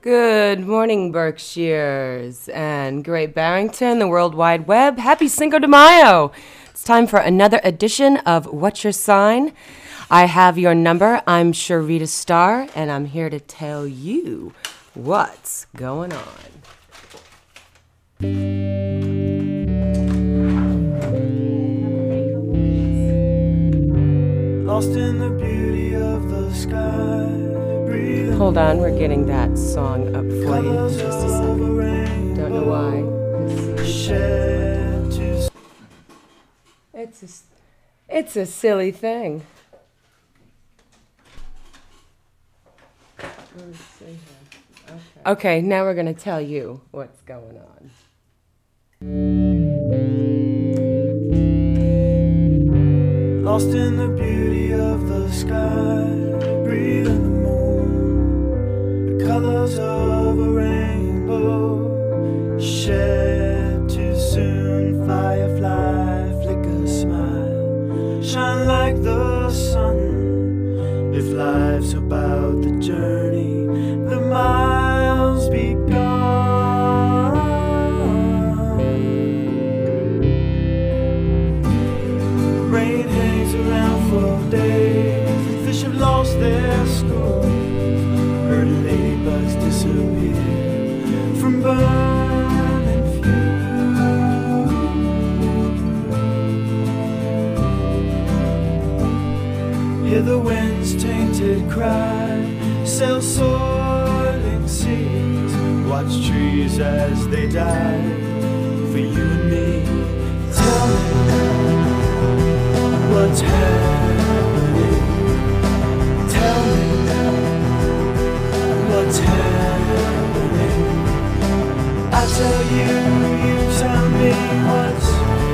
Good morning, Berkshires and Great Barrington, the World Wide Web. Happy Cinco de Mayo! It's time for another edition of What's Your Sign? I have your number. I'm Sharita Starr, and I'm here to tell you what's going on. Lost in the beauty of the sky. Hold on, we're getting that song up for you in just a second. Don't know why. It's a silly thing. Okay, now we're going to tell you what's going on. Lost in the beauty of the sky, breathing the moon, the colors of a rainbow, shed too soon, firefly, flicker, smile, shine like the sun. If life's about the journey, the miles be gone. Rain hangs around for days, fish have lost their scores, heard ladybugs disappear from burning fuel. Hear the wind's tainted cry, sail soiling seas, watch trees as they die for you and me. Tell me what's happening? Tell me what's happening? I tell you, you tell me what's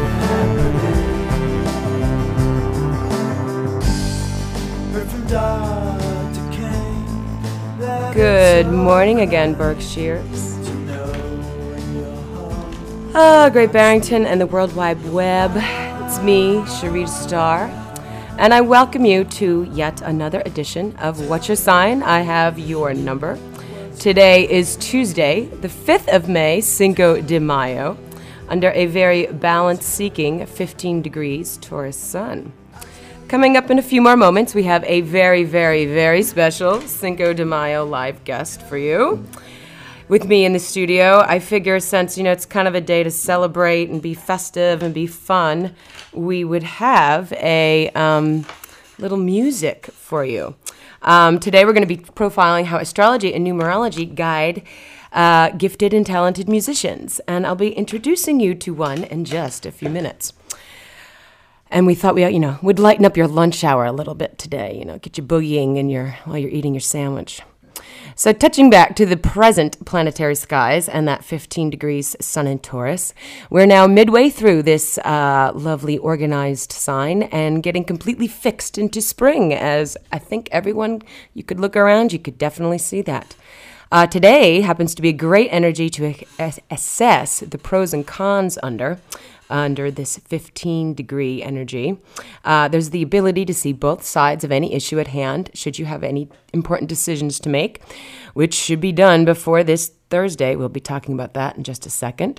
happening. Heard from Dr. Kane that Good morning again, Berkshires. Great Barrington and the World Wide Web. It's me, Sharita Starr, and I welcome you to yet another edition of What's Your Sign? I have your number. Today is Tuesday, the 5th of May, Cinco de Mayo, under a very balance-seeking 15 degrees Taurus sun. Coming up in a few more moments, we have a very, very, very special Cinco de Mayo live guest for you. With me in the studio, I figure since, it's kind of a day to celebrate and be festive and be fun, we would have a little music for you. Today we're going to be profiling how astrology and numerology guide gifted and talented musicians, and I'll be introducing you to one in just a few minutes. And we thought we'd lighten up your lunch hour a little bit today, get you boogieing while you're eating your sandwich. So touching back to the present planetary skies and that 15 degrees sun in Taurus, we're now midway through this lovely organized sign and getting completely fixed into spring, as I think everyone, you could look around, you could definitely see that. Today happens to be a great energy to assess the pros and cons under this 15-degree energy. There's the ability to see both sides of any issue at hand, should you have any important decisions to make, which should be done before this Thursday. We'll be talking about that in just a second.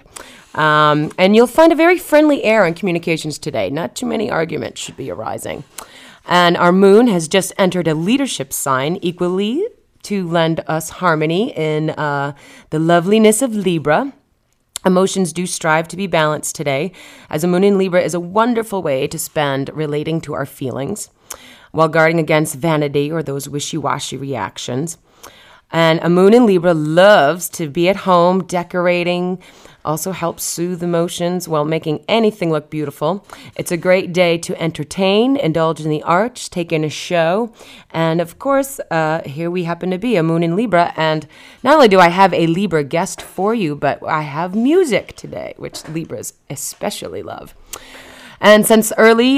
And you'll find a very friendly air in communications today. Not too many arguments should be arising. And our moon has just entered a leadership sign equally to lend us harmony in the loveliness of Libra. Emotions do strive to be balanced today, as a moon in Libra is a wonderful way to spend relating to our feelings, while guarding against vanity or those wishy-washy reactions. And a moon in Libra loves to be at home, decorating, also helps soothe emotions while making anything look beautiful. It's a great day to entertain, indulge in the arts, take in a show. And of course, here we happen to be, a moon in Libra. And not only do I have a Libra guest for you, but I have music today, which Libras especially love. And since early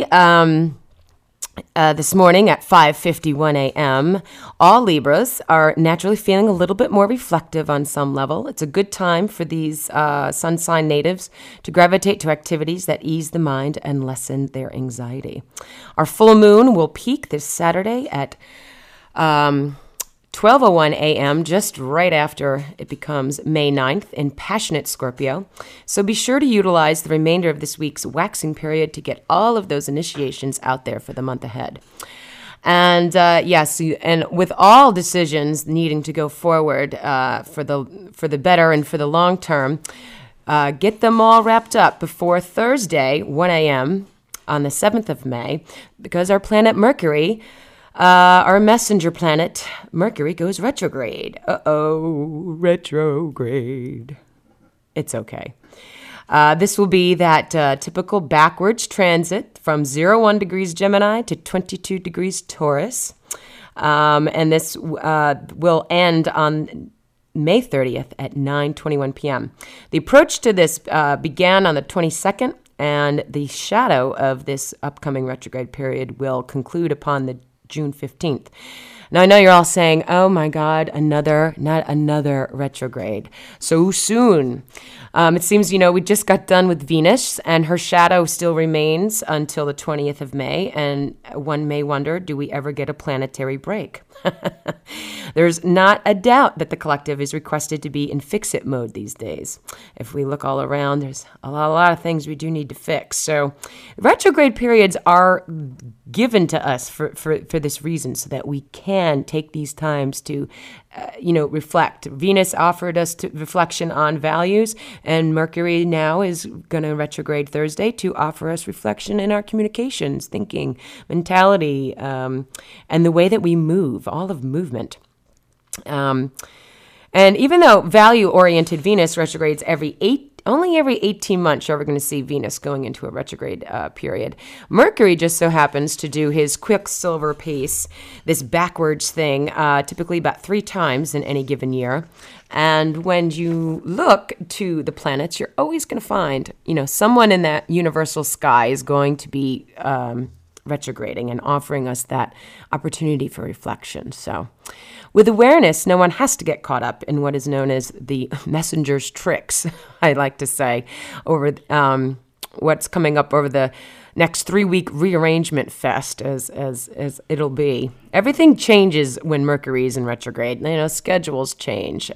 this morning at 5:51 a.m., all Libras are naturally feeling a little bit more reflective on some level. It's a good time for these sun sign natives to gravitate to activities that ease the mind and lessen their anxiety. Our full moon will peak this Saturday at 12:01 a.m., just right after it becomes May 9th in passionate Scorpio. So be sure to utilize the remainder of this week's waxing period to get all of those initiations out there for the month ahead. And yes, and with all decisions needing to go forward for the better and for the long term, get them all wrapped up before Thursday, 1 a.m. on the 7th of May, because our planet Mercury, our messenger planet, Mercury, goes retrograde. Uh-oh, retrograde. It's okay. This will be that typical backwards transit from 01 degrees Gemini to 22 degrees Taurus. And this will end on May 30th at 9:21 p.m. The approach to this began on the 22nd, and the shadow of this upcoming retrograde period will conclude upon the June 15th. Now, I know you're all saying, oh my God, not another retrograde. So soon. It seems, we just got done with Venus, and her shadow still remains until the 20th of May. And one may wonder, do we ever get a planetary break? There's not a doubt that the collective is requested to be in fix-it mode these days. If we look all around, there's a lot of things we do need to fix. So retrograde periods are given to us for this reason, so that we can take these times to, reflect. Venus offered us reflection on values, and Mercury now is going to retrograde Thursday to offer us reflection in our communications, thinking, mentality, and the way that we move, all of movement. And even though value-oriented Venus retrogrades only every 18 months are we going to see Venus going into a retrograde period. Mercury just so happens to do his quicksilver pace, this backwards thing, typically about 3 times in any given year. And when you look to the planets, you're always going to find, someone in that universal sky is going to be retrograding and offering us that opportunity for reflection. So with awareness, no one has to get caught up in what is known as the messenger's tricks, I like to say, over what's coming up over the next 3-week rearrangement fest, as it'll be. Everything changes when Mercury is in retrograde. Schedules change.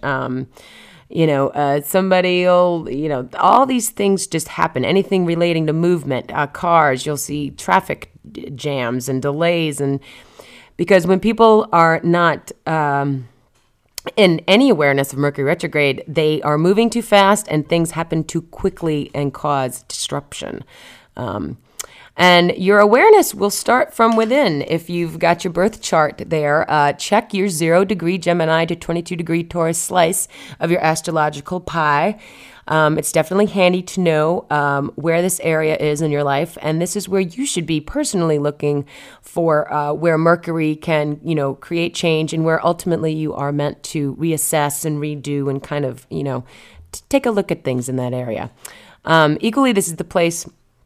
Somebody will, all these things just happen. Anything relating to movement, cars, you'll see traffic jams and delays. And because when people are not in any awareness of Mercury retrograde, they are moving too fast and things happen too quickly and cause disruption. And your awareness will start from within. If you've got your birth chart there, check your 0 degree Gemini to 22 degree Taurus slice of your astrological pie. It's definitely handy to know where this area is in your life. And this is where you should be personally looking for where Mercury can, create change, and where ultimately you are meant to reassess and redo and kind of, take a look at things in that area. Equally, this is the place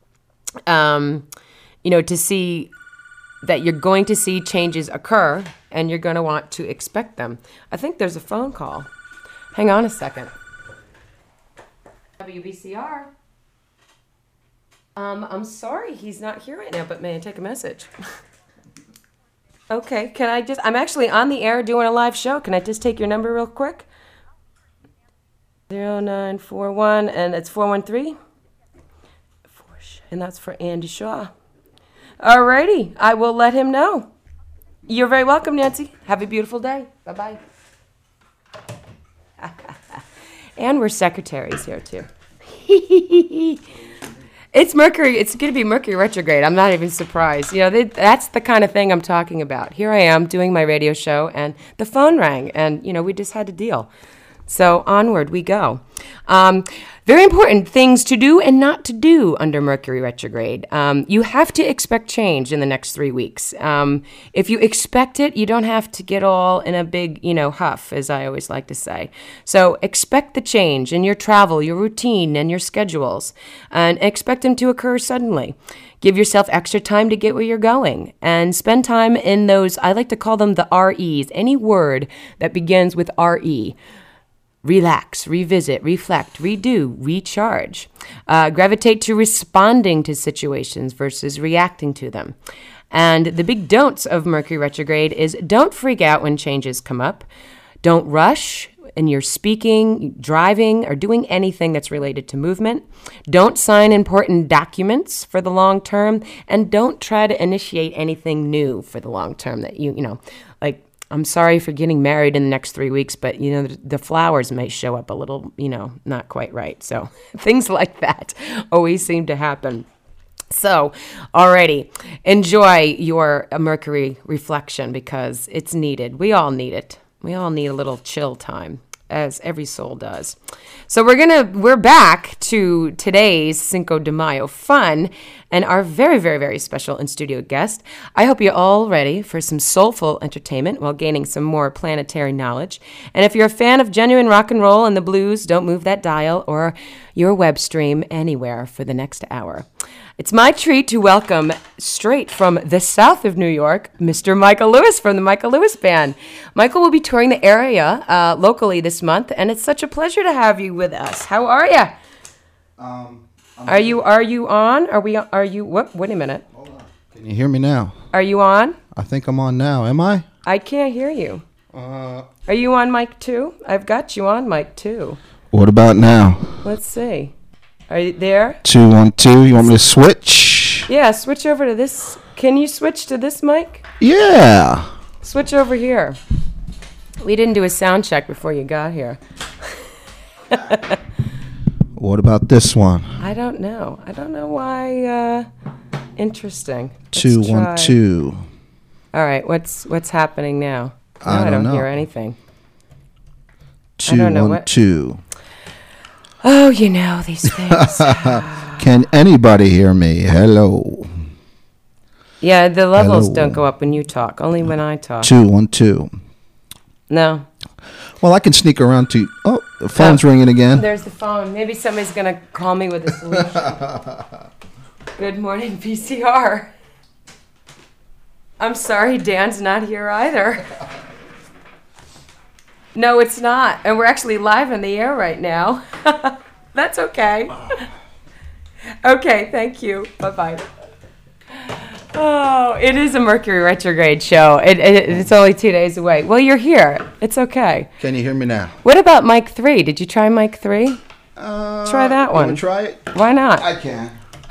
to see that you're going to see changes occur, and you're going to want to expect them. I think there's a phone call. Hang on a second. WBCR. I'm sorry he's not here right now, but may I take a message? Okay, I'm actually on the air doing a live show. Can I just take your number real quick? 0941, and it's 413? And that's for Andy Shaw. Alrighty, I will let him know. You're very welcome, Nancy. Have a beautiful day. Bye-bye. And we're secretaries here, too. It's Mercury. It's going to be Mercury retrograde. I'm not even surprised. That's the kind of thing I'm talking about. Here I am doing my radio show, and the phone rang, and, we just had to deal. So onward we go. Very important things to do and not to do under Mercury retrograde. You have to expect change in the next 3 weeks. If you expect it, you don't have to get all in a big, huff, as I always like to say. So expect the change in your travel, your routine, and your schedules, and expect them to occur suddenly. Give yourself extra time to get where you're going, and spend time in those, I like to call them the REs, any word that begins with RE. Relax, revisit, reflect, redo, recharge. Gravitate to responding to situations versus reacting to them. And the big don'ts of Mercury retrograde is don't freak out when changes come up. Don't rush in your speaking, driving, or doing anything that's related to movement. Don't sign important documents for the long term. And don't try to initiate anything new for the long term that you know, like, I'm sorry for getting married in the next 3 weeks, but, you know, the flowers may show up a little, you know, not quite right. So things like that always seem to happen. So, alrighty, enjoy your Mercury reflection because it's needed. We all need it. We all need a little chill time, as every soul does. So we're back to today's Cinco de Mayo fun and our very, very, very special in-studio guest. I hope you're all ready for some soulful entertainment while gaining some more planetary knowledge. And if you're a fan of genuine rock and roll and the blues, don't move that dial or your web stream anywhere for the next hour. It's my treat to welcome straight from the south of New York, Mr. Michael Lewis from the Michael Lewis Band. Michael will be touring the area locally this month, and it's such a pleasure to have you with us. How are you? Are you on? Are you? What? Wait a minute. Hold on. Can you hear me now? Are you on? I think I'm on now. Am I? I can't hear you. Are you on mic 2? I've got you on mic 2. What about now? Let's see. Are you there? 2 1 2. You want me to switch? Yeah, switch over to this. Can you switch to this mic? Yeah. Switch over here. We didn't do a sound check before you got here. What about this one? I don't know. I don't know why. Interesting. 2 Let's 1 try. 2. All right. What's happening now? I don't know. Hear anything. 2 don't know 1 what- 2. Oh, you know these things. Can anybody hear me? Hello. Yeah, the levels Hello. don't go up when you talk. Only when I talk. 2 1 2. No. Well, I can sneak around to. Oh, the phone's ringing again. There's the phone. Maybe somebody's gonna call me with a solution. Good morning, VCR. I'm sorry, Dan's not here either. No, it's not. And we're actually live on the air right now. That's okay. Okay, thank you. Bye-bye. Oh, it is a Mercury retrograde show. It's only 2 days away. Well, you're here. It's okay. Can you hear me now? What about mic 3? Did you try mic 3? Try that You one. want to try it? Why not? I can.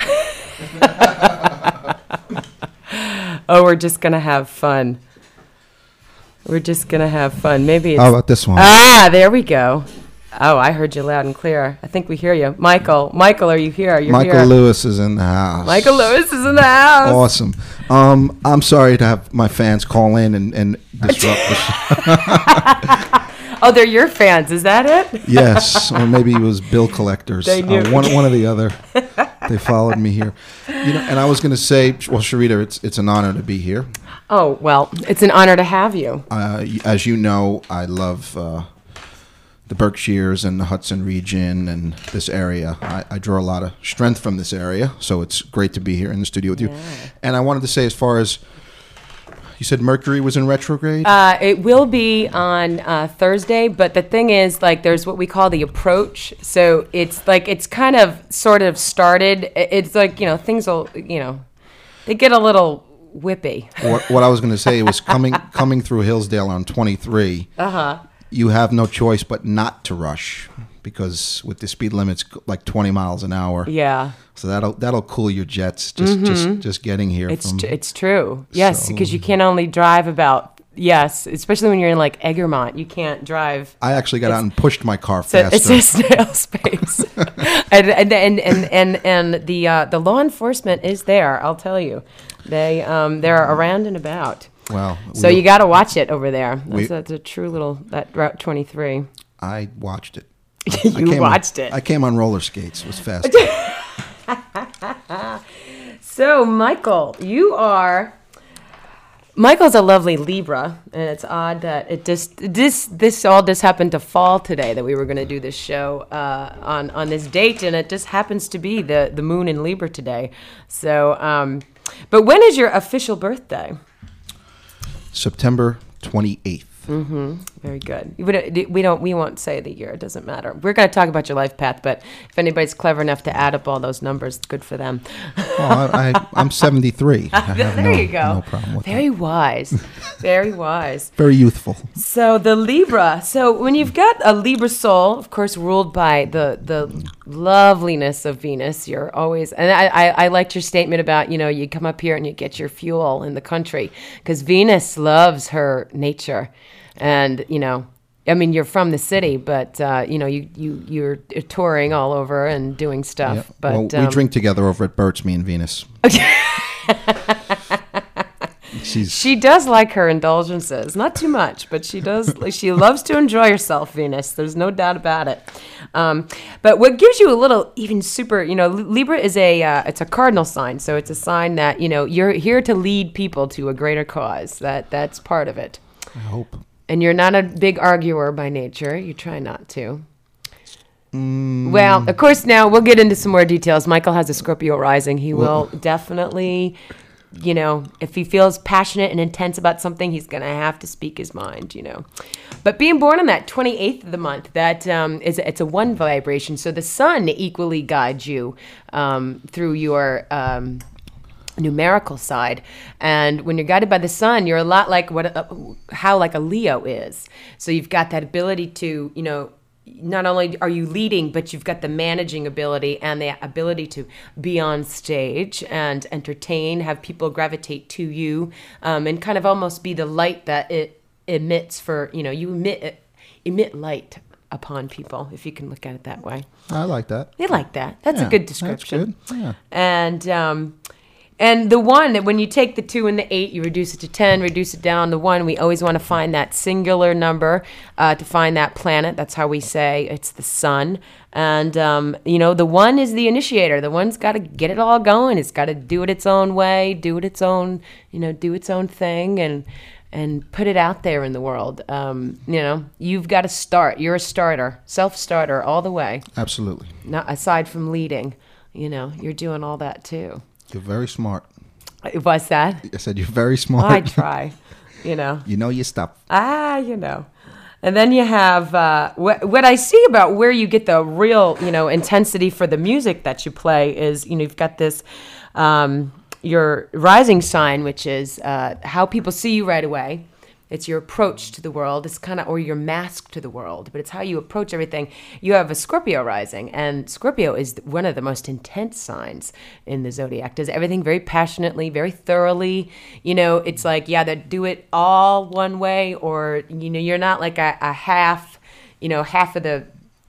Oh, we're just going to have fun. We're just going to have fun. Maybe it's... How about this one? Ah, there we go. Oh, I heard you loud and clear. I think we hear you. Michael, are you here? You're Michael here. Lewis is in the house. Michael Lewis is in the house. Awesome. I'm sorry to have my fans call in and disrupt the show. Oh, they're your fans. Is that it? Yes, or maybe it was bill collectors. They knew. One or the other. They followed me here. You know, and I was going to say, well, Sharita, it's an honor to be here. Oh, well, it's an honor to have you. As you know, I love the Berkshires and the Hudson region and this area. I draw a lot of strength from this area, so it's great to be here in the studio with you. And I wanted to say, as far as you said, Mercury was in retrograde? It will be on Thursday, but the thing is, like, there's what we call the approach. So it's like, it's kind of sort of started. It's like, you know, things will, you know, they get a little whippy. What I was going to say was coming through Hillsdale on 23. You have no choice but not to rush, because with the speed limits like 20 miles an hour. Yeah. So that'll cool your jets just getting here. It's true. Yes, So- because you can only drive about, yes, especially when you're in like Egremont, you can't drive. I actually got out and pushed my car So faster. it's a snail space. and the law enforcement is there, I'll tell you. They're around and about. Well, So you got to watch it over there. we- That's a true little, that Route 23. I watched it. You watched it. I came on roller skates. It was fast. So, Michael, Michael's a lovely Libra, and it's odd that this all just happened to fall today, that we were going to do this show on this date, and it just happens to be the moon in Libra today. So, but when is your official birthday? September 28th. Very good. We won't say the year. It doesn't matter. We're going to talk about your life path, but if anybody's clever enough to add up all those numbers, good for them. Well, I'm 73. I have There you go. No problem with Very wise. Very wise. that. Very youthful. So the Libra. So when you've got a Libra soul, of course, ruled by the loveliness of Venus, you're always, and I liked your statement about, you come up here and you get your fuel in the country, because Venus loves her nature. And, you're from the city, but, you're touring all over and doing stuff. Yeah. But well, we drink together over at Bert's, me and Venus. She does like her indulgences. Not too much, but she does. She loves to enjoy herself, Venus. There's no doubt about it. But what gives you a little even super, Libra is it's a cardinal sign. So it's a sign that, you're here to lead people to a greater cause. That's part of it. I hope. And you're not a big arguer by nature. You try not to. Well, of course, now we'll get into some more details. Michael has a Scorpio rising. He will definitely, if he feels passionate and intense about something, he's going to have to speak his mind, But being born on that 28th of the month, it's a one vibration. So the sun equally guides you through your numerical side, and when you're guided by the sun, you're a lot like how a Leo is. So you've got that ability to, not only are you leading, but you've got the managing ability and the ability to be on stage and entertain, have people gravitate to you, and kind of almost be the light that it emits for, you emit light upon people, if you can look at it that way. I like that. They like that. That's a good description. That's good. Yeah. And the one, when you take the 2 and the 8, you reduce it to 10, reduce it down to 1. We always want to find that singular number to find that planet. That's how we say it's the sun. And, the 1 is the initiator. The 1's got to get it all going. It's got to do it its own way, do its own thing, and put it out there in the world. You've got to start. You're a starter, self-starter all the way. Absolutely. Not aside from leading, you're doing all that too. You're very smart. What's that? I said you're very smart. I try, You know your stuff. And then you have what I see about where you get the real, intensity for the music that you play is, you've got this, your rising sign, which is how people see you right away. It's your approach to the world. It's or your mask to the world, but it's how you approach everything. You have a Scorpio rising, and Scorpio is one of the most intense signs in the zodiac. Does everything very passionately, very thoroughly. It's like, they do it all one way, or, you're not like a half, half of the,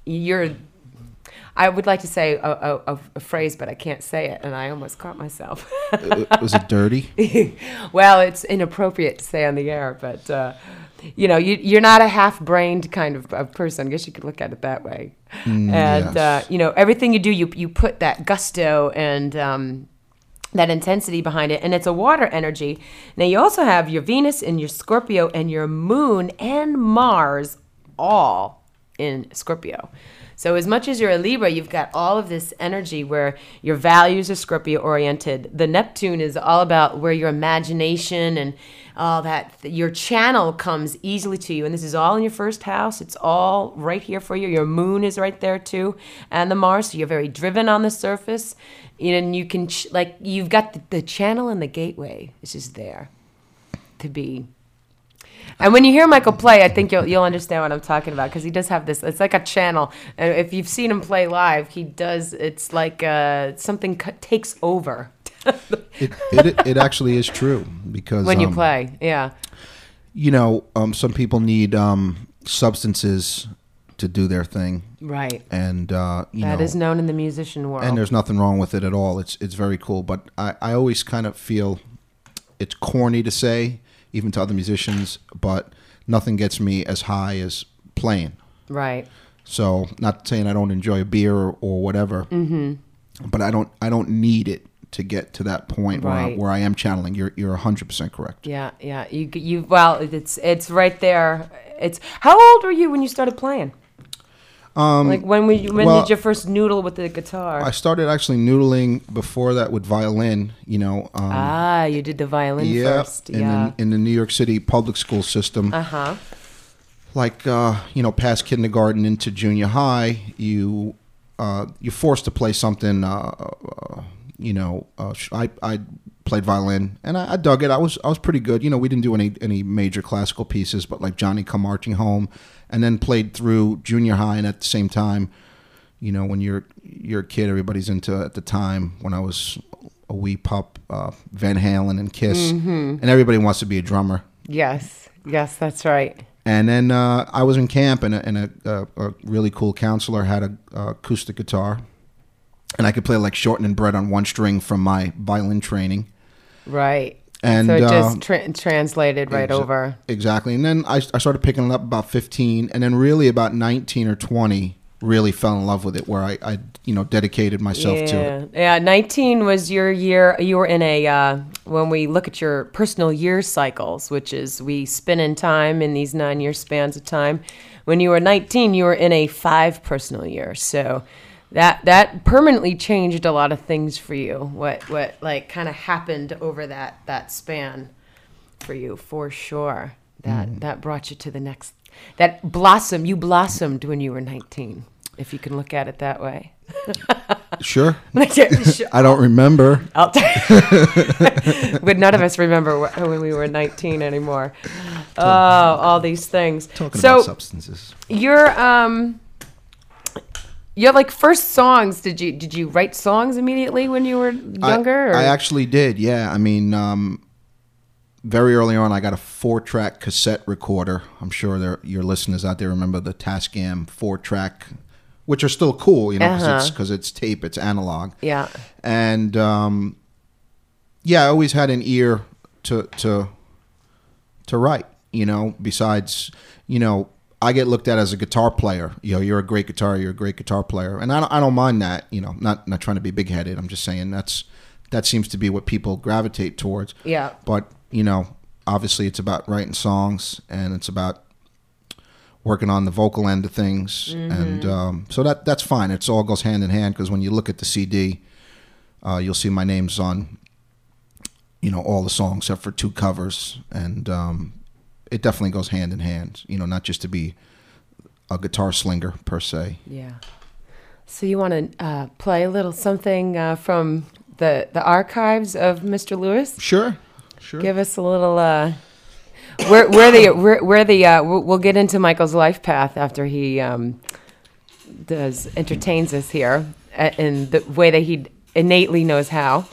I would like to say a phrase, but I can't say it, and I almost caught myself. Was it dirty? Well, it's inappropriate to say on the air, but, you're not a half-brained kind of person. I guess you could look at it that way. Yes. Everything you do, you put that gusto and that intensity behind it, and it's a water energy. Now, you also have your Venus and your Scorpio and your Moon and Mars all in Scorpio. So as much as you're a Libra, you've got all of this energy where your values are Scorpio-oriented. The Neptune is all about where your imagination and all that, your channel comes easily to you. And this is all in your first house. It's all right here for you. Your Moon is right there too. And the Mars, so you're very driven on the surface. And you can, you've got the channel and the gateway. It's just there to be. And when you hear Michael play, I think you'll understand what I'm talking about, because he does have this. It's like a channel. And if you've seen him play live, he does. It's like something takes over. It actually is true, because when you play, yeah. Some people need substances to do their thing, right? And that is known in the musician world. And there's nothing wrong with it at all. It's very cool. But I always kind of feel it's corny to say, even to other musicians, but nothing gets me as high as playing. Right. So, not saying I don't enjoy a beer or whatever, but I don't need it to get to that point where I am channeling. You're 100% correct. Yeah. Well, it's right there. It's how old were you when you started playing? When did you first noodle with the guitar? I started actually noodling before that with violin. You did the violin first. In the New York City public school system. like past kindergarten into junior high, you're forced to play something. I played violin, and I dug it. I was pretty good. We didn't do any major classical pieces, but like Johnny Come Marching Home, and then played through junior high. And at the same time, when you're a kid, everybody's into, at the time when I was a wee pup, Van Halen and Kiss, and everybody wants to be a drummer. Yes, that's right. And then I was in camp, and a really cool counselor had a acoustic guitar, and I could play like Shorten and Bread on one string from my violin training. Right. And so it just translated right over. Exactly. And then I started picking it up about 15, and then really about 19 or 20, really fell in love with it, where I dedicated myself to it. Yeah, 19 was your year. You were in when we look at your personal year cycles, which is we spin in time in these 9-year spans of time. When you were 19, you were in a 5 personal year. So that permanently changed a lot of things for you. What like kind of happened over that span for you, for sure. That brought you to the next. You blossomed when you were 19, if you can look at it that way. Sure. I don't remember. But none of us remember when we were 19 anymore. All these things. Talking about substances. Your like first songs. Did you write songs immediately when you were younger? I actually did. Yeah. I mean, very early on, I got a 4-track cassette recorder. I'm sure your listeners out there remember the Tascam 4-track, which are still cool, because it's tape, it's analog. Yeah. And I always had an ear to write. Besides, I get looked at as a guitar player. You're a great guitar player, and I don't mind that. Not trying to be big headed. I'm just saying that seems to be what people gravitate towards. Yeah. But obviously it's about writing songs, and it's about working on the vocal end of things. Mm-hmm. And so that's fine. It all goes hand in hand, because when you look at the CD, you'll see my name's on, all the songs except for 2 covers. And it definitely goes hand in hand, not just to be a guitar slinger per se. Yeah. So you want to play a little something from the archives of Mr. Lewis? Sure. Give us a little. We'll get into Michael's life path after he entertains us here in the way that he innately knows how.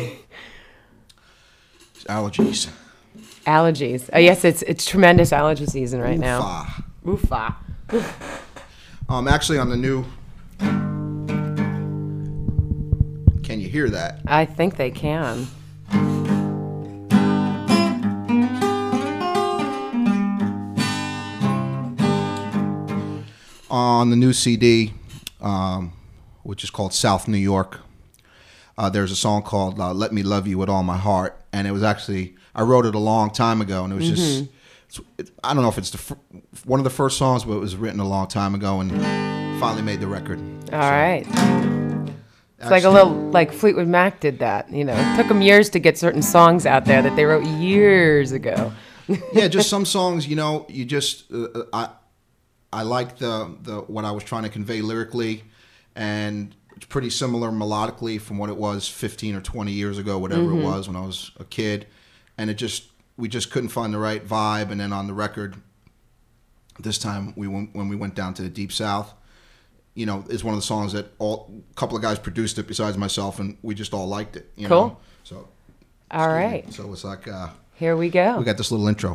Allergies. Yes, it's tremendous allergy season right now. Oofa. Actually, on the new. Can you hear that? I think they can. On the new CD, which is called South New York, there's a song called Let Me Love You With All My Heart. And it was actually, I wrote it a long time ago, and it was just, I don't know if it's one of the first songs, but it was written a long time ago and finally made the record. All right. It's like a little, like Fleetwood Mac did that, It took them years to get certain songs out there that they wrote years ago. Yeah, just some songs, you just, I like the what I was trying to convey lyrically, and it's pretty similar melodically from what it was 15 or 20 years ago, whatever it was when I was a kid, and we just couldn't find the right vibe. And then on the record, this time when we went down to the Deep South, is one of the songs that a couple of guys produced it besides myself, and we just all liked it. Cool. So. All right. So it's like. Here we go. We got this little intro.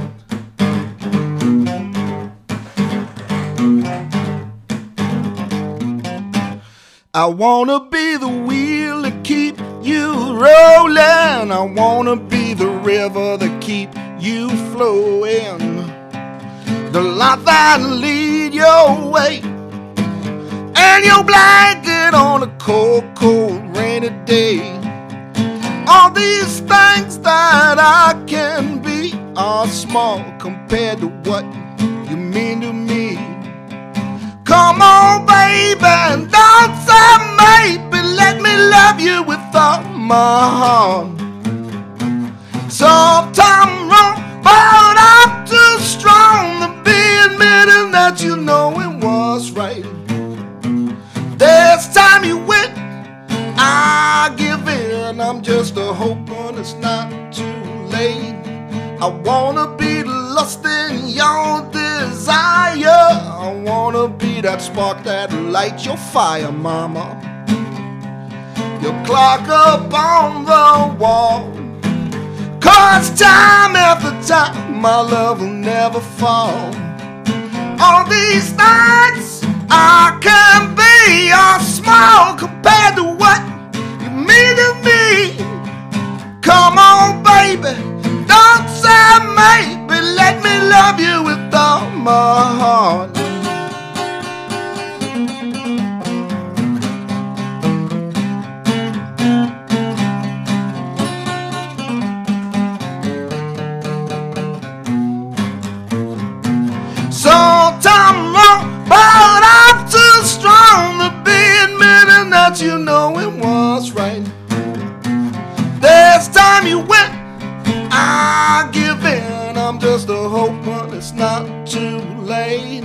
I wanna be the wheel that keep you rolling. I wanna be the river that keep you flowing. The light that lead your way, and your blanket on a cold, cold, rainy day. All these things that I can be are small compared to what you mean to me. Come on, baby, and don't say maybe. Let me love you with all my heart. Sometimes wrong, but I'm too strong to be in me. I'm just a hoping it's not too late. I wanna be the lust in your desire. I wanna be that spark that lights your fire, mama. Your clock up on the wall, 'cause time after time my love will never fall. All these nights I can be all small compared to what you mean to me. Come on, baby, don't say maybe. Let me love you with all my heart. Sometimes I'm wrong, but I'm too strong to be admitting that you know it was right. This time you went, I give in. I'm just a hoping it's not too late.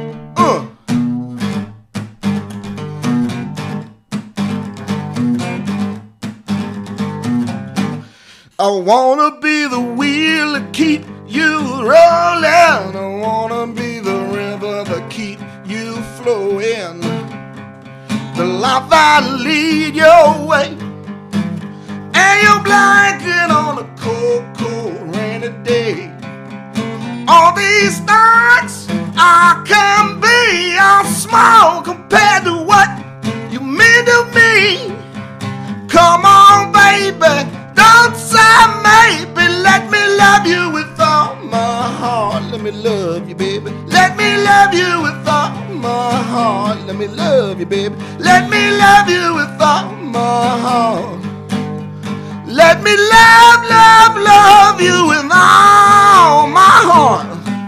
I wanna be the wheel that keep you rolling. I wanna be the river that keep you flowing. The life I lead your way, and you're blanket on a cold, cold rainy day. All these nights I can be all small compared to what you mean to me. Come on, baby, don't say maybe. Let me love you with all my heart. Let me love you, baby. Let me love you with all my heart. Let me love you, baby. Let me love you with all my heart. Let me love, love, love you with all my heart.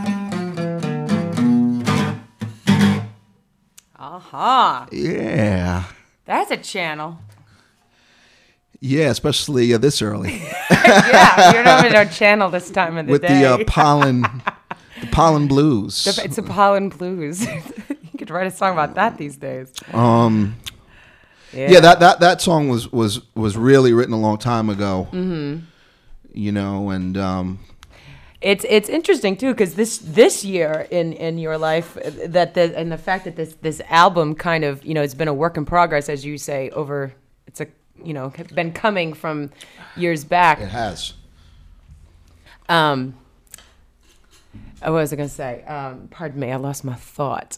Aha. Yeah. That's a channel. Yeah, especially this early. Yeah, you're not in our channel this time of the With day. the pollen blues. It's a pollen blues. You could write a song about that these days. Yeah, that song was really written a long time ago. Mm-hmm. You know, and it's interesting too, because this year in your life, and the fact that this album kind of, you know, it's been a work in progress, as you say, over been coming from years back. It has. What was I going to say? Pardon me, I lost my thought.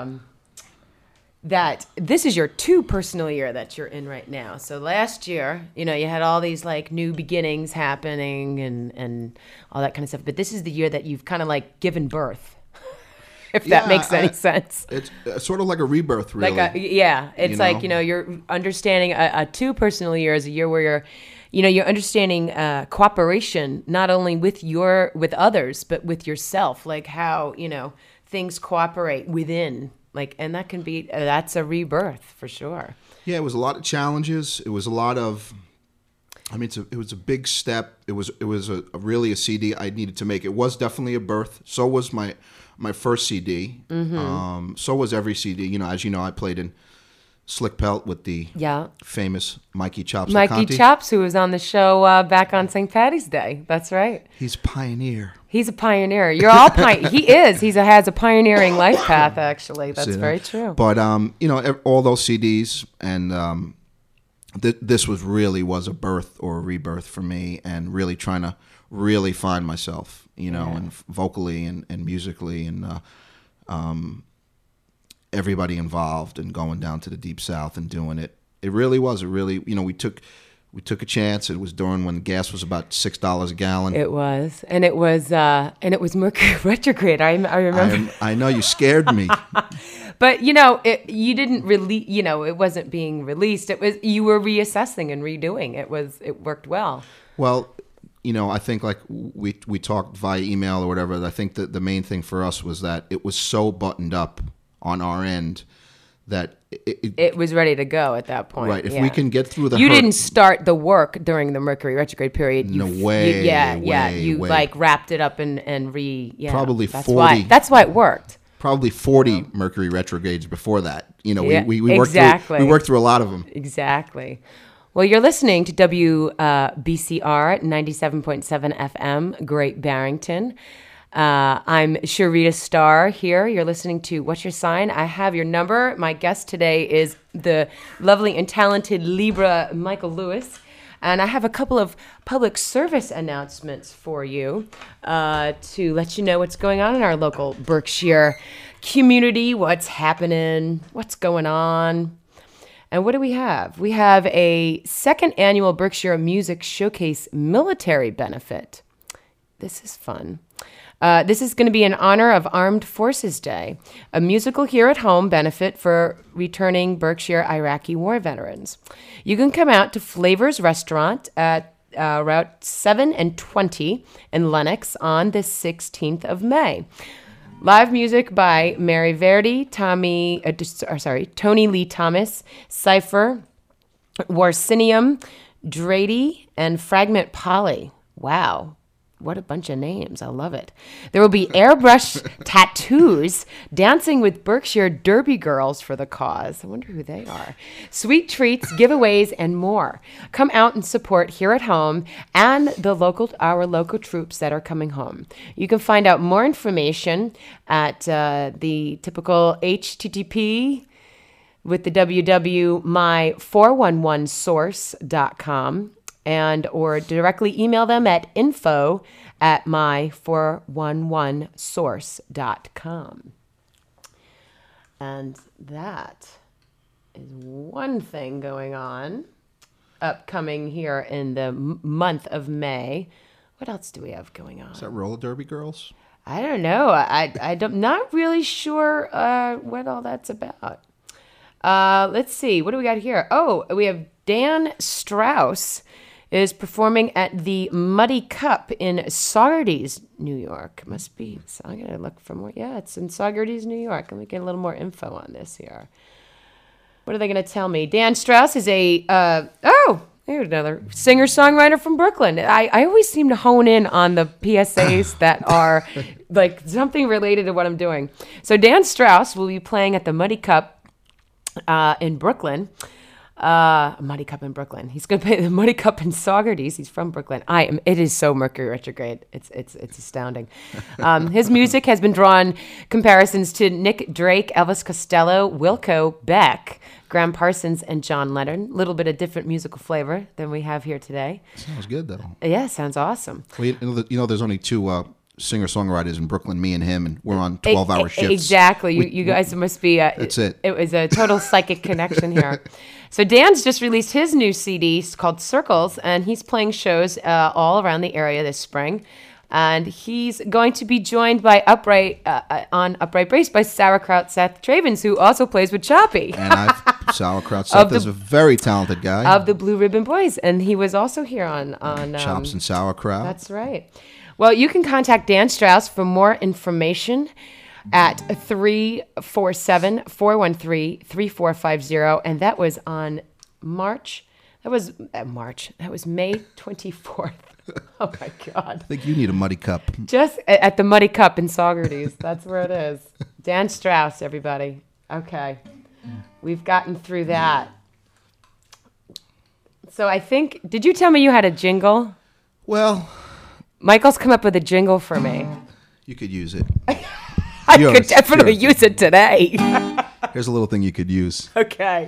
That this is your too personal year that you're in right now. So last year, you know, you had all these like new beginnings happening and all that kind of stuff. But this is the year that you've kind of like given birth, if that makes any sense. It's sort of like a rebirth, really. It's like, you know, you're understanding a too personal year is a year where you're understanding cooperation, not only with others, but with yourself, like how, you know, things cooperate within. Like, and that can be, that's a rebirth for sure. Yeah, it was a lot of challenges. It was a lot of, I mean, it was a big step. It was really a CD I needed to make. It was definitely a birth. So was my first CD. Mm-hmm. So was every CD. You know, as you know, I played in Slick Pelt with the famous Mikey Chops. Mikey Chops, who was on the show back on St. Patty's Day. That's right. He's a pioneer. He's a pioneer. You're all He is. Has a pioneering life path. Actually, that's very true. But you know, all those CDs, and this was a birth or a rebirth for me, and really trying to really find myself. You know, and vocally and musically, and everybody involved, and going down to the Deep South and doing it. It really was. You know, we took a chance. It was during when gas was about $6 a gallon. It was, and it was Mercury retrograde. I remember. I know, you scared me. But you know, you didn't really. You know, it wasn't being released. It was, you were reassessing and redoing. It worked well. Well, you know, I think like we talked via email or whatever. I think that the main thing for us was that it was so buttoned up on our end that it was ready to go at that point. Right. If we can get through you didn't start the work during the Mercury retrograde period. You wrapped it up and probably that's 40. That's why it worked. Probably 40 Mercury retrogrades before that. You know, we worked exactly. we worked through a lot of them. Exactly. Well, you're listening to WBCR 97.7 FM, Great Barrington. I'm Sharita Starr here. You're listening to What's Your Sign? I have your number. My guest today is the lovely and talented Libra Michael Lewis. And I have a couple of public service announcements for you to let you know what's going on in our local Berkshire community, what's happening, what's going on. And what do we have? We have a second annual Berkshire Music Showcase military benefit. This is fun. This is going to be in honor of Armed Forces Day, a musical here at home benefit for returning Berkshire Iraqi war veterans. You can come out to Flavors Restaurant at Route 7 and 20 in Lenox on the 16th of May. Live music by Mary Verdi, Tony Lee Thomas, Cypher, Warsinium, Drady, and Fragment Polly. Wow. What a bunch of names. I love it. There will be airbrush tattoos, dancing with Berkshire Derby girls for the cause. I wonder who they are. Sweet treats, giveaways, and more. Come out and support here at home and our local troops that are coming home. You can find out more information at the typical HTTP with the my411source.com. or directly email them at info@my411source.com. And that is one thing going on, upcoming here in the month of May. What else do we have going on? Is that roller derby girls? I don't know. I'm not really sure what all that's about. Let's see. What do we got here? Oh, we have Dan Strauss is performing at the Muddy Cup in Saugerties, New York. Must be. So I'm going to look for more. Yeah, it's in Saugerties, New York. Let me get a little more info on this here. What are they going to tell me? Dan Strauss is here's another singer-songwriter from Brooklyn. I always seem to hone in on the PSAs that are like something related to what I'm doing. So Dan Strauss will be playing at the Muddy Cup in Brooklyn. Muddy Cup in Brooklyn. He's going to play the Muddy Cup in Saugerties. He's from Brooklyn. It is so Mercury retrograde. It's astounding. His music has been drawn comparisons to Nick Drake, Elvis Costello, Wilco Beck, Graham Parsons, and John Lennon. A little bit of different musical flavor than we have here today. Sounds good, though. Yeah, sounds awesome. Well, there's only two singer-songwriters in Brooklyn, me and him, and we're on 12-hour shifts. Exactly. You guys must be... that's it. It was a total psychic connection here. So Dan's just released his new CD called Circles, and he's playing shows all around the area this spring. And he's going to be joined by Upright Bass by Sauerkraut Seth Travens, who also plays with Choppy. And Sauerkraut Seth is a very talented guy. Of the Blue Ribbon Boys. And he was also here on Chops and Sauerkraut. That's right. Well, you can contact Dan Strauss for more information at 347-413-3450. And that was on March. That was May 24th. Oh, my God. I think you need a Muddy Cup. Just at the Muddy Cup in Saugerties. That's where it is. Dan Strauss, everybody. Okay. We've gotten through that. So I think, did you tell me you had a jingle? Well, Michael's come up with a jingle for me. You could use it. I could definitely use it today. Here's a little thing you could use. Okay.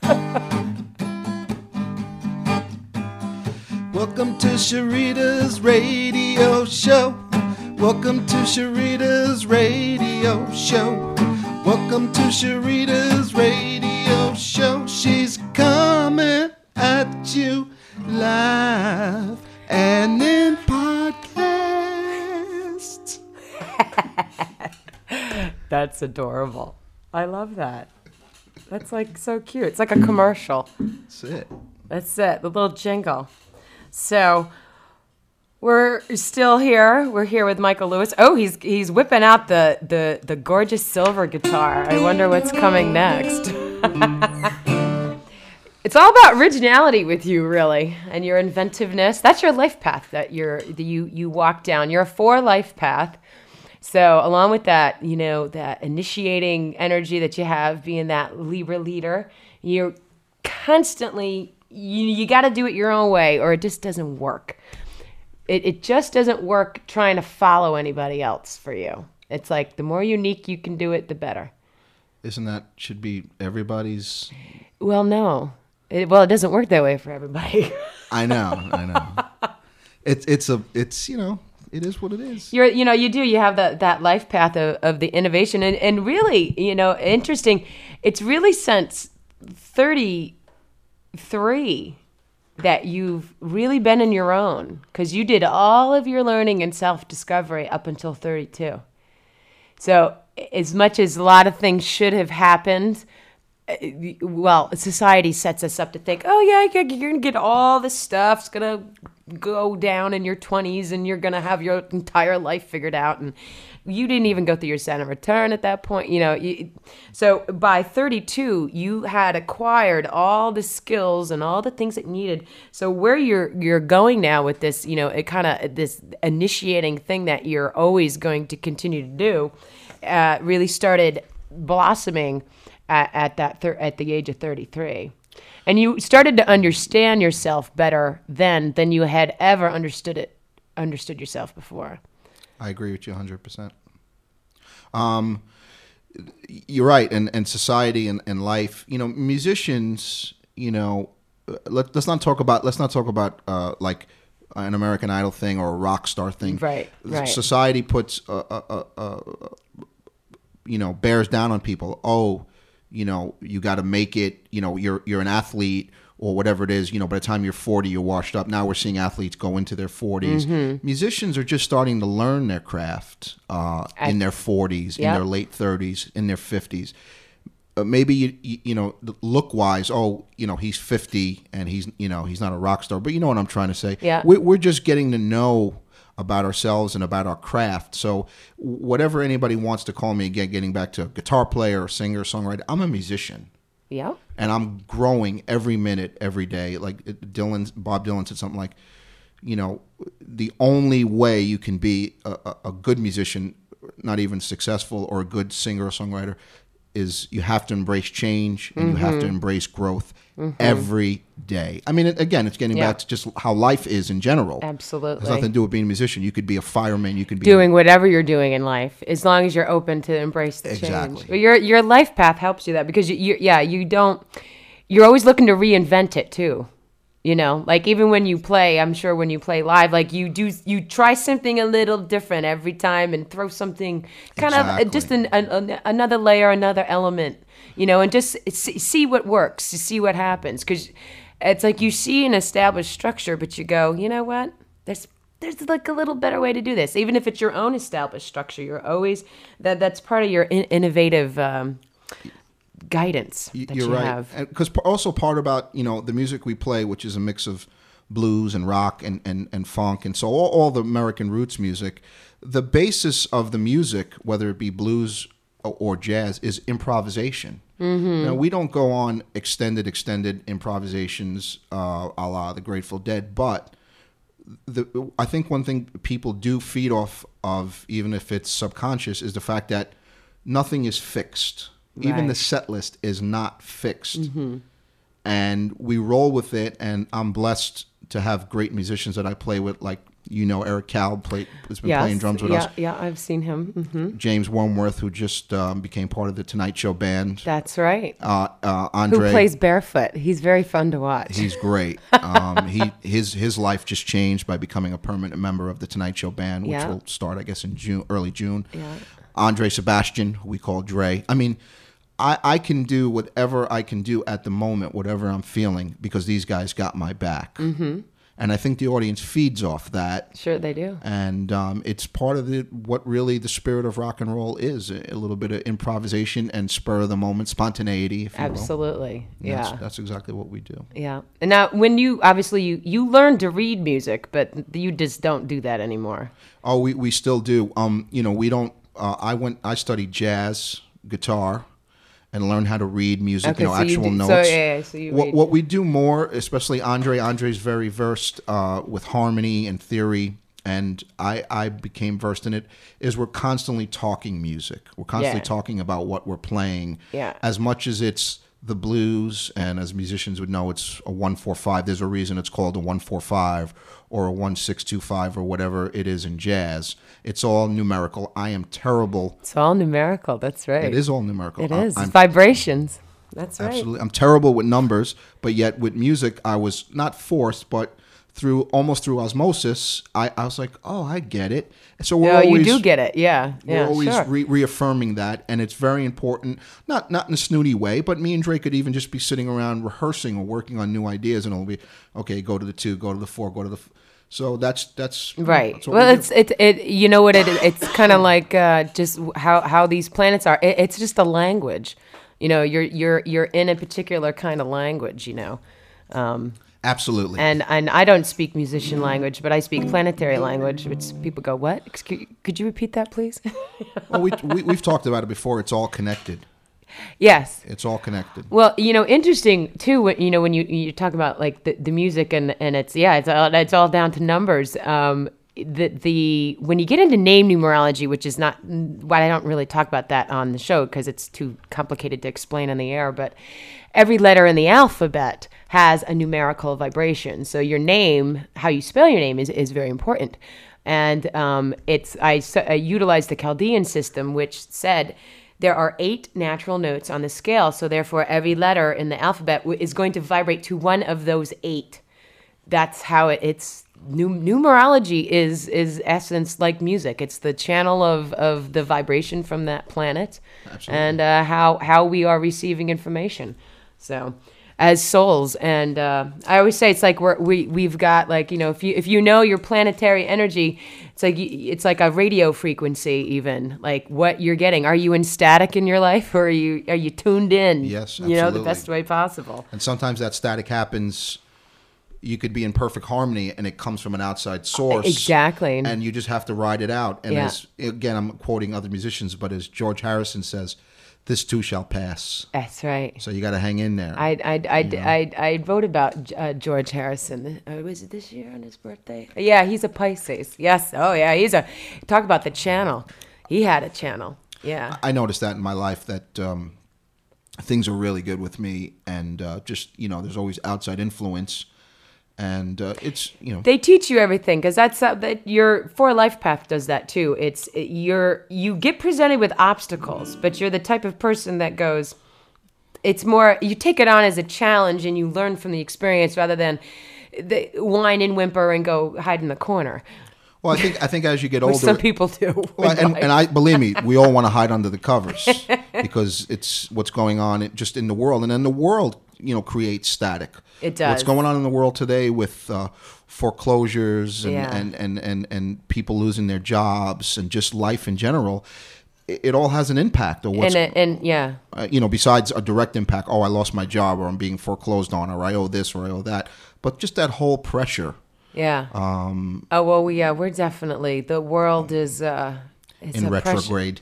Welcome to Sharita's radio show. Welcome to Sharita's radio show. Welcome to Sharita's radio show. She's coming at you live and in podcast. That's adorable. I love that. That's like so cute. It's like a commercial. That's it. That's it. The little jingle. So we're still here. We're here with Michael Lewis. Oh, he's whipping out the gorgeous silver guitar. I wonder what's coming next. It's all about originality with you, really, and your inventiveness. That's your life path that you walk down. You're a 4-life path. So along with that, that initiating energy that you have, being that Libra leader, you're constantly you got to do it your own way, or it just doesn't work. It just doesn't work trying to follow anybody else for you. It's like the more unique you can do it, the better. Isn't that should be everybody's? Well, no. It doesn't work that way for everybody. I know. It's it is what it is. You have that life path of the innovation, and really, interesting. It's really since 33 that you've really been in your own, because you did all of your learning and self-discovery up until 32. So as much as a lot of things should have happened, well, society sets us up to think, oh yeah, you're going to get all this stuff. It's going to go down in your 20s and you're going to have your entire life figured out. And you didn't even go through your Saturn return at that point. So by 32, you had acquired all the skills and all the things that you needed. So where you're going now with this, it kind of this initiating thing that you're always going to continue to do, really started blossoming at the age of 33. And you started to understand yourself better then than you had ever understood yourself before. I agree with you 100%. You're right, and society and life. Musicians. Let's not talk about like an American Idol thing or a rock star thing. Right. Society puts bears down on people. Oh, you got to make it. You're an athlete or whatever it is. By the time you're 40, you're washed up. Now we're seeing athletes go into their 40s. Mm-hmm. Musicians are just starting to learn their craft in their 40s, in their late 30s, in their 50s. Maybe look wise. Oh, he's 50 and he's not a rock star. But you know what I'm trying to say. Yeah. We're just getting to know about ourselves and about our craft. So whatever anybody wants to call me, again, getting back to guitar player or singer, songwriter, I'm a musician. Yeah. And I'm growing every minute, every day. Like Bob Dylan said something like, the only way you can be a good musician, not even successful, or a good singer or songwriter, is you have to embrace change and you have to embrace growth every day. I mean, again, it's getting back to just how life is in general. Absolutely. It has nothing to do with being a musician. You could be a fireman. You could be doing whatever you're doing in life, as long as you're open to embrace the change. But your life path helps you that, because you're always looking to reinvent it too. Like even when you play, I'm sure when you play live, like you try something a little different every time and throw something kind of just another layer, another element, and just see what works, see what happens. Because it's like you see an established structure, but you go, you know what? There's like a little better way to do this. Even if it's your own established structure, you're always, that's part of your innovative guidance that you're you right. have. Because also part about the music we play, which is a mix of blues and rock and funk, and so all the American roots music, the basis of the music, whether it be blues or jazz, is improvisation. Mm-hmm. Now, we don't go on extended improvisations a la the Grateful Dead, but I think one thing people do feed off of, even if it's subconscious, is the fact that nothing is fixed. Right. Even the set list is not fixed. Mm-hmm. And we roll with it, and I'm blessed to have great musicians that I play with, like, Eric Cal has been playing drums with us. Yeah, I've seen him. Mm-hmm. James Wormworth, who just became part of the Tonight Show band. That's right. Andre, who plays barefoot. He's very fun to watch. He's great. His life just changed by becoming a permanent member of the Tonight Show band, which will start, I guess, in early June. Yeah. Andre Sebastian, who we call Dre. I mean, I can do whatever I can do at the moment, whatever I'm feeling, because these guys got my back. Mm-hmm. And I think the audience feeds off that. Sure, they do. And it's part of what really the spirit of rock and roll is, a little bit of improvisation and spur of the moment, spontaneity, if you will. Absolutely, yeah. That's exactly what we do. Yeah. And now, when you learned to read music, but you just don't do that anymore. Oh, we still do. We don't. I studied jazz, guitar, and learn how to read music, okay, so actual notes. So you what we do more, especially Andre's very versed with harmony and theory, and I became versed in it, is we're constantly talking music. We're constantly talking about what we're playing, as much as it's the blues, and as musicians would know, it's a 1-4-5. There's a reason it's called a 1-4-5 or a 1-6-2-5 or whatever it is in jazz. It's all numerical. I am terrible. It's all numerical. That's right. It is all numerical. It is. It's vibrations. That's right. Absolutely. I'm terrible with numbers, but yet with music, I was not forced, but almost through osmosis, I was like, oh, I get it. So you do get it. Yeah. We're always sure. reaffirming that, and it's very important. Not in a snooty way, but me and Drake could even just be sitting around rehearsing or working on new ideas, and it'll be okay. Go to the 2, go to the 4, go to the. So that's right. That's Well, it. You know what it's kind of like just how these planets are. It's just a language. You know, you're in a particular kind of language. You know. Absolutely. And I don't speak musician language, but I speak planetary language, which people go, what? Could you repeat that, please? Well, we've talked about it before. It's all connected. Yes. It's all connected. Well, you know, interesting, too, when you talk about, like, the music and it's all down to numbers. When you get into name numerology, which is not why I don't really talk about that on the show because it's too complicated to explain on the air, but every letter in the alphabet has a numerical vibration. So your name, how you spell your name is very important. And I utilized the Chaldean system, which said there are 8 natural notes on the scale. So therefore, every letter in the alphabet is going to vibrate to one of those 8. That's how it's numerology is essence like music. It's the channel of the vibration from that planet. Absolutely. And how we are receiving information. So as souls, and I always say it's like we've got, like, you know, if you know your planetary energy, it's like a radio frequency, even like what you're getting. Are you in static in your life, or are you tuned in? Yes, absolutely. You know, the best way possible. And sometimes that static happens. You could be in perfect harmony, and it comes from an outside source. Exactly. And you just have to ride it out. And again, I'm quoting other musicians, but as George Harrison says, "This too shall pass." That's right. So you got to hang in there. I wrote about George Harrison. Was it this year on his birthday? Yeah, he's a Pisces. Yes. Oh, yeah. Talk about the channel. He had a channel. Yeah. I noticed that in my life that things are really good with me, and just, you know, there's always outside influence. And it's, you know, they teach you everything, because that your 4 Life Path does that too. You get presented with obstacles, but you're the type of person that goes. It's more, you take it on as a challenge, and you learn from the experience rather than whine and whimper and go hide in the corner. Well, I think as you get older, which some people do. Well, and I believe me, we all want to hide under the covers because it's what's going on just in the world, and then the world, you know, creates static. It does. What's going on in the world today with foreclosures and people losing their jobs and just life in general, it all has an impact. Or what's, you know, besides a direct impact, oh, I lost my job, or I'm being foreclosed on, or I owe this, or I owe that. But just that whole pressure. Yeah. We're definitely, the world is in retrograde.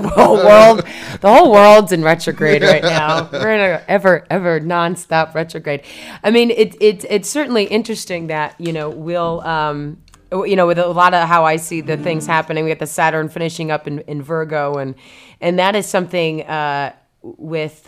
The whole world's in retrograde right now. We're in a ever nonstop retrograde. I mean, it's certainly interesting that, you know, we'll you know, with a lot of how I see the things happening, we got the Saturn finishing up in Virgo, and that is something with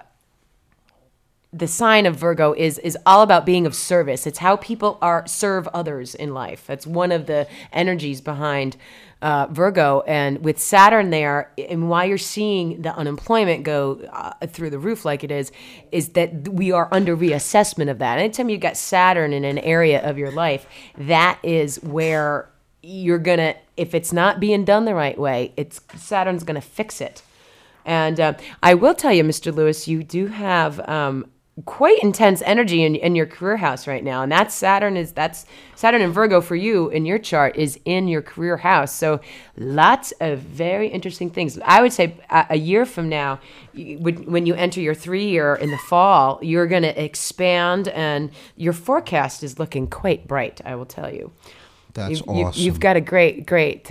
the sign of Virgo is all about being of service. It's how people serve others in life. That's one of the energies behind Virgo. And with Saturn there, and why you're seeing the unemployment go through the roof like it is that we are under reassessment of that. Anytime you've got Saturn in an area of your life, that is where you're going to, if it's not being done the right way, Saturn's going to fix it. And I will tell you, Mr. Lewis, you do have quite intense energy in your career house right now, and that's Saturn and Virgo for you in your chart is in your career house. So lots of very interesting things. I would say a year from now, when you enter your 3-year in the fall, you're going to expand, and your forecast is looking quite bright, I will tell you. That's awesome. You've got a great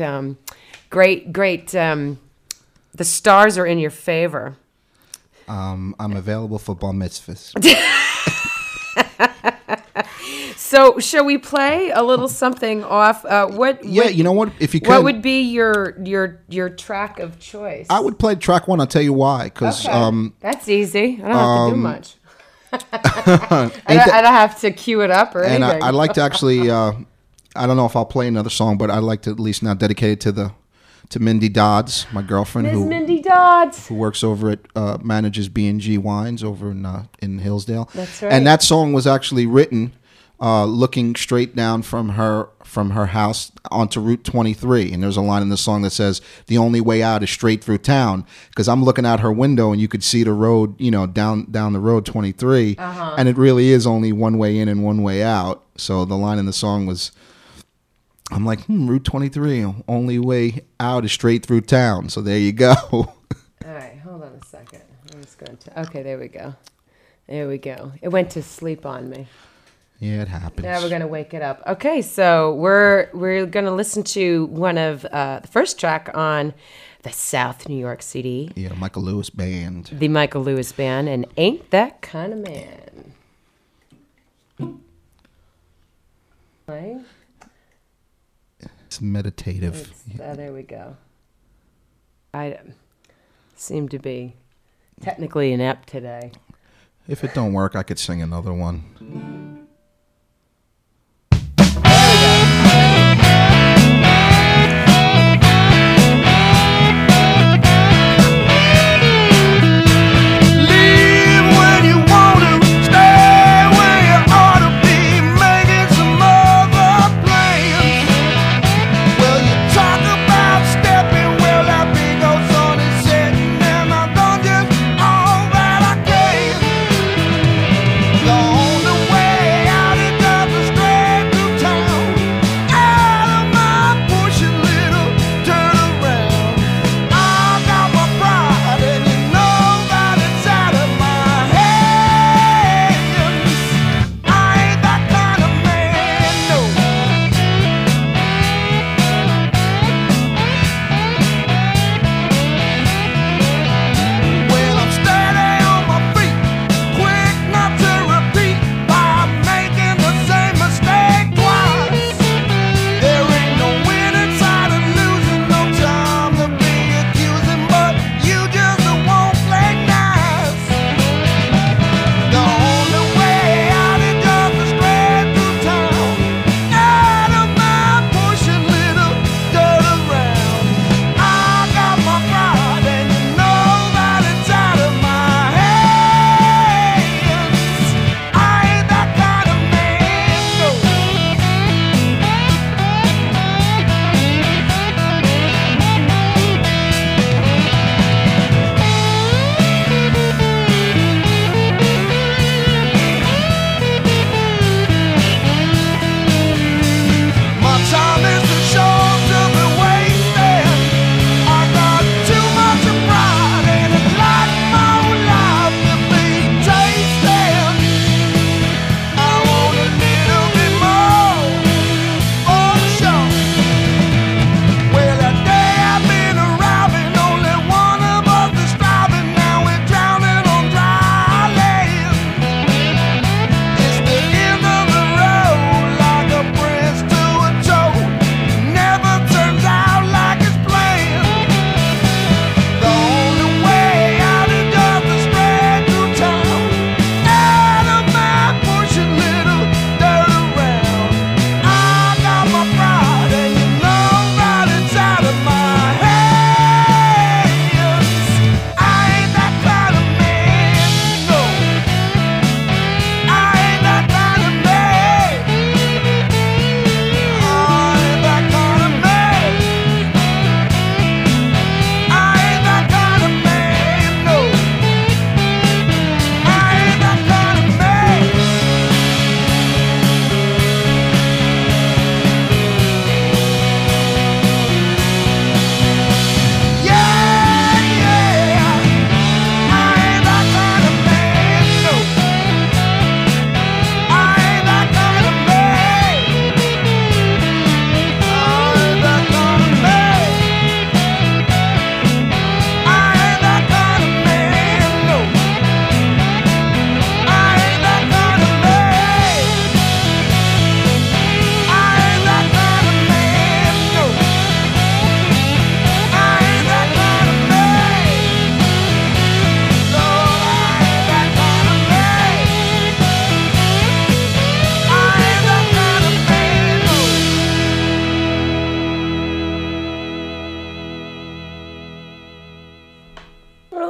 the stars are in your favor. So shall we play a little something off? Yeah, you know what? If you could, what would be your track of choice? I would play track one. I'll tell you why. Because that's easy. I don't have to do much. I don't have to cue it up or anything. And I'd like to actually. I don't know if I'll play another song, but I'd like to at least now dedicate it to Mindy Dodds, my girlfriend, Mindy Dodds, who works over at manages B&G Wines over in Hillsdale. That's right. And that song was actually written looking straight down from her house onto Route 23. And there's a line in the song that says, "The only way out is straight through town." Because I'm looking out her window and you could see the road, down the road 23, and it really is only one way in and one way out. So the line in the song was, I'm like, Route 23, only way out is straight through town. So there you go. All right, hold on a second. I'm just going to. Okay, there we go. There we go. It went to sleep on me. Yeah, it happens. Now we're going to wake it up. Okay, so we're going to listen to one of the first track on the South New York CD. Yeah, Michael Lewis Band. The Michael Lewis Band, and Ain't That Kind of Man. Playing? It's meditative. There we go. I seem to be technically inept today. If it don't work, I could sing another one. The only way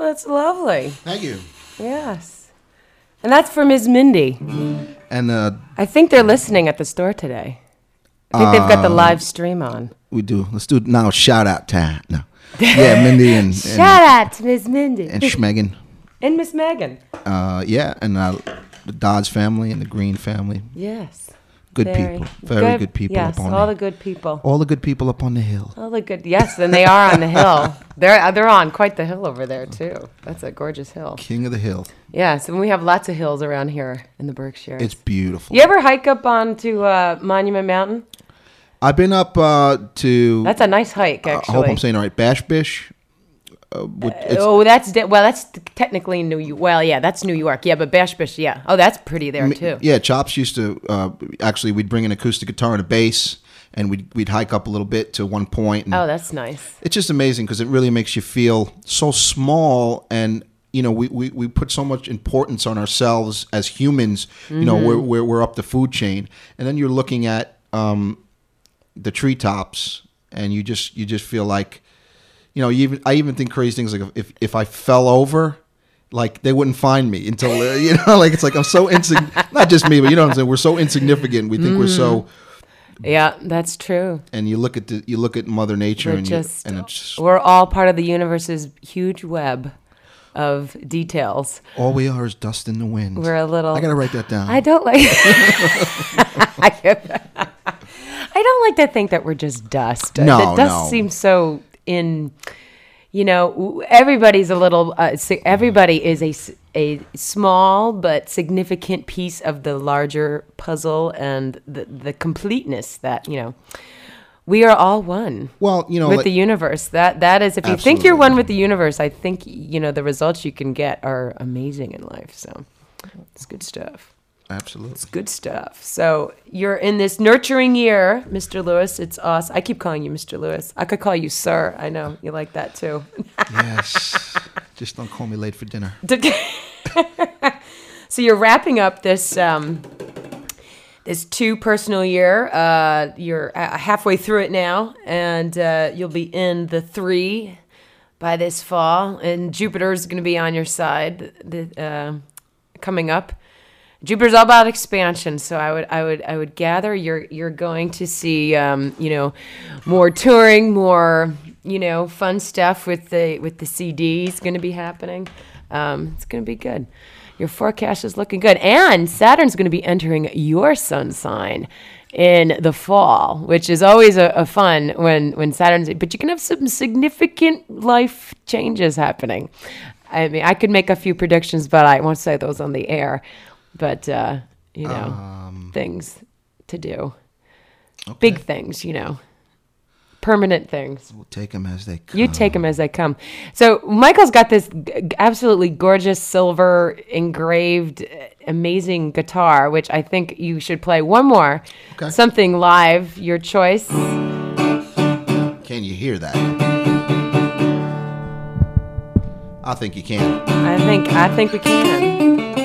that's lovely. Thank you. Yes. And that's for Ms. Mindy. And I think they're listening at the store today. I think they've got the live stream on. we do. Let's do now. Shout out time. No. Yeah, Mindy and Shout out to Ms. Mindy. and Schmegan. And Miss Megan. Yeah, and the Dodds family and the Green family. Yes. Good people. Very good people Yes, up on all the the good people. all the good people up on the hill. All the good. Yes, and they are on the hill. They're on quite the hill over there too. That's a gorgeous hill. King of the hill. Yes, and we have lots of hills around here in the Berkshires. It's beautiful. You ever hike up onto Monument Mountain? I've been up to. That's a nice hike, actually. I hope I'm saying it right. Bash Bish. That's that's technically New York. Well, yeah, that's New York. Yeah, but Bash Bish, yeah. Oh, that's pretty there too. Yeah, Chops used to actually. We'd bring an acoustic guitar and a bass, and we'd hike up a little bit to one point. And Oh, that's nice. it's just amazing because it really makes you feel so small, and you know we put so much importance on ourselves as humans. You know, we're up the food chain, and then you're looking at the treetops, and you just feel like. You know, I even think crazy things like if I fell over, like they wouldn't find me until you know, like it's like I'm so not just me, but you know what I'm saying. We're so insignificant. We think we're so. Yeah, that's true. And you look at Mother Nature, We're and just, and it's we're all part of the universe's huge web of details. all we are is dust in the wind. We're a little. I gotta write that down. I don't like. I don't like to think that we're just dust. No, dust no. seems so everybody's a little. Everybody is a small but significant piece of the larger puzzle and the completeness that we are all one. Well, with the universe. That is, if you think you're Absolutely. one with the universe, I think the results you can get are amazing in life. So it's good stuff. Absolutely. It's good stuff. So you're in this nurturing year, Mr. Lewis. It's awesome. I keep calling you Mr. Lewis. I could call you Sir. I know you like that too. Yes. Just don't call me late for dinner. So you're wrapping up this this 2 personal year. You're halfway through it now, and you'll be in the 3 by this fall. And Jupiter's going to be on your side coming up. Jupiter's all about expansion, so I would gather you're going to see more touring, more fun stuff with the CDs going to be happening. It's going to be good. Your forecast is looking good, and Saturn's going to be entering your sun sign in the fall, which is always a fun when Saturn's. But you can have some significant life changes happening. I mean, I could make a few predictions, but I won't say those on the air. But, things to do. Okay. Big things, permanent things. We'll take them as they come. You take them as they come. So Michael's got this absolutely gorgeous silver engraved, amazing guitar, which I think you should play one more. Okay. Something live, your choice. Can you hear that? I think you can. I think we can.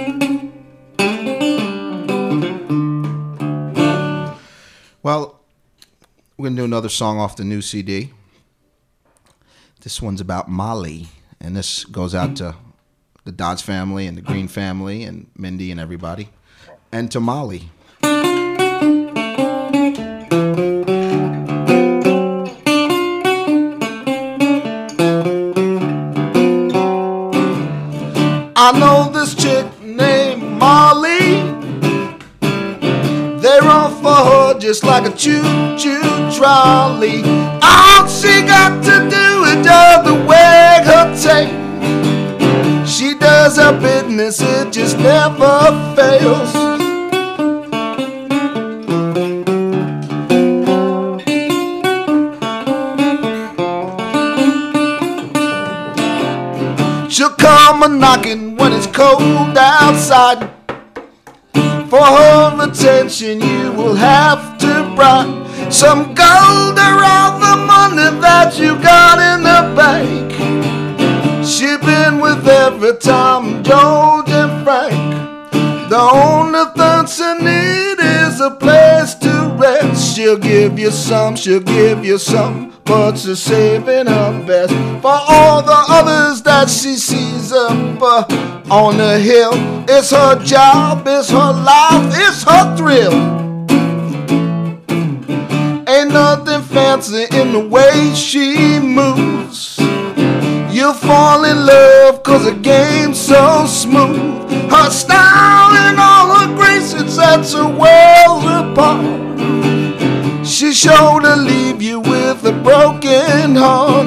Well, we're going to do another song off the new CD. This one's about Molly, and this goes out to the Dodds family and the Green family and Mindy and everybody, and to Molly. I know this chick named Molly. They're on for her just like a choo-choo trolley. All she got to do is just to wag her tail. She does her business, it just never fails. She'll come a-knocking when it's cold outside. For her attention you will have to bribe some gold or all the money that you got in the bank. She been with every Tom, George and Frank. The only thing she need is a place to rest. she'll give you some, but she's saving her best for all the others that she sees up on the hill. It's her job, it's her life, it's her thrill. Ain't nothing fancy in the way she moves. You'll fall in love 'cause the game's so smooth. Her style and all her grace, it sets her worlds apart. She's sure to leave you with a broken heart.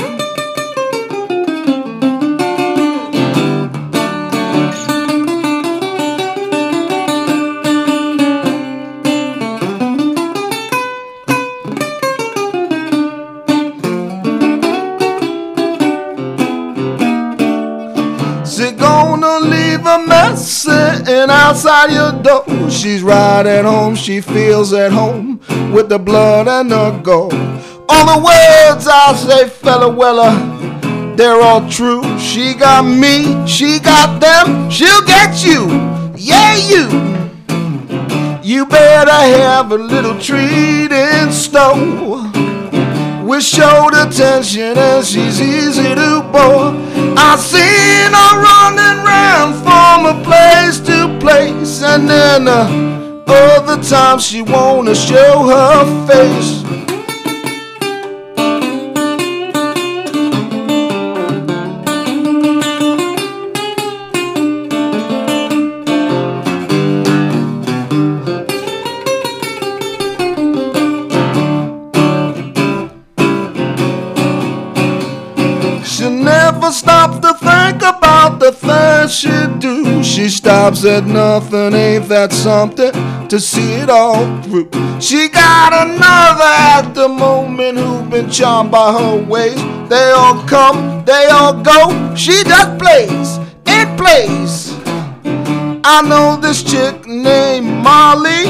She's gonna leave a mess sitting outside your door. She's right at home, she feels at home with the blood and the gold. All the words I say, fella Weller, they're all true. She got me, she got them, she'll get you, yeah you. You better have a little treat in store with shoulder tension, and she's easy to bore. I seen her running round from a place to place, and then other times she wanna show her face. She never stops to think about the things she do. She stops at nothing, ain't that something, to see it all through. She got another at the moment who've been charmed by her ways. They all come, they all go, she just plays, it plays. I know this chick named Molly.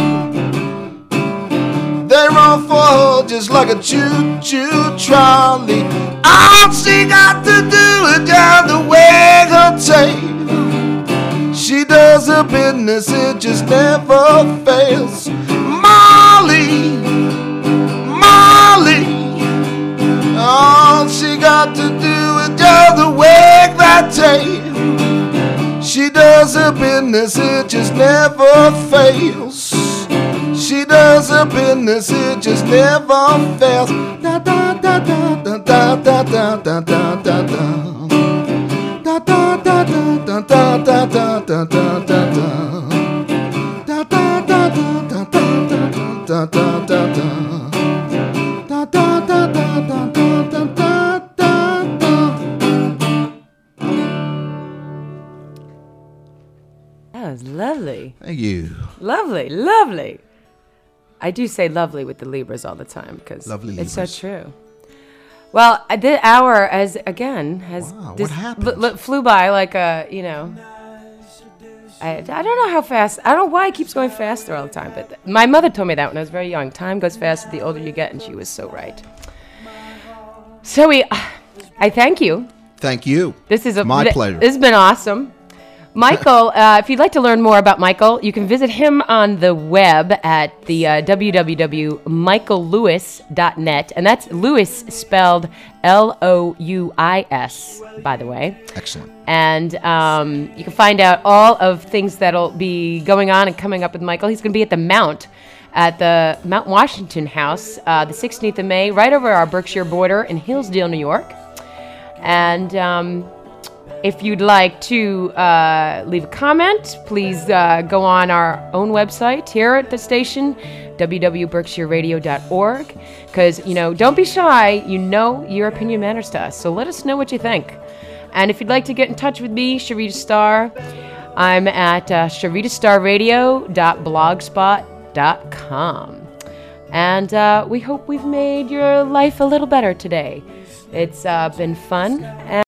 They run for her just like a choo-choo trolley. All she got to do is just to wag her tail. She does her business, it just never fails. Molly, Molly. All she got to do is just to wag that tail. She does her business, it just never fails. She does her business, it just never fails. Da da da da da da da da da da da da. Da da da da da da da da da da da. Da da da da da da da da da da. Da da da da da da da da. That was lovely. Thank you. Lovely, lovely. I do say lovely with the Libras all the time because it's so true. Well, the hour has Wow, what happened? flew by like a, you know. I don't know how fast. I don't know why it keeps going faster all the time. But my mother told me that when I was very young. Time goes faster the older you get, and she was so right. So I thank you. Thank you. This is my pleasure. This has been awesome. Michael, if you'd like to learn more about Michael, you can visit him on the web at the www.michaellewis.net. And that's Lewis spelled Louis, by the way. Excellent. And you can find out all of things that'll be going on and coming up with Michael. He's going to be at the Mount, at the Mount Washington House, the 16th of May, right over our Berkshire border in Hillsdale, New York. And if you'd like to leave a comment, please go on our own website here at the station, www.berkshireradio.org. Because, don't be shy. Your opinion matters to us. So let us know what you think. And if you'd like to get in touch with me, Sharita Starr, I'm at sharitastarradio.blogspot.com. And we hope we've made your life a little better today. It's been fun.